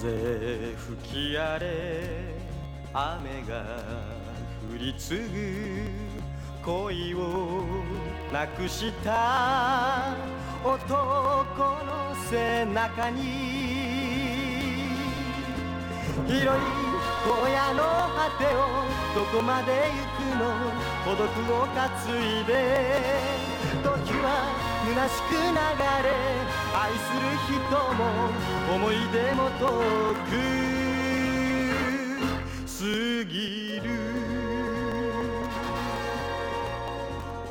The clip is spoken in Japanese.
風吹き荒れ雨が降り継ぐ恋をなくした男の背中に広い荒野の果てをどこまで行くの孤独を担いで時は虚しく流れ愛する人も思い出も遠く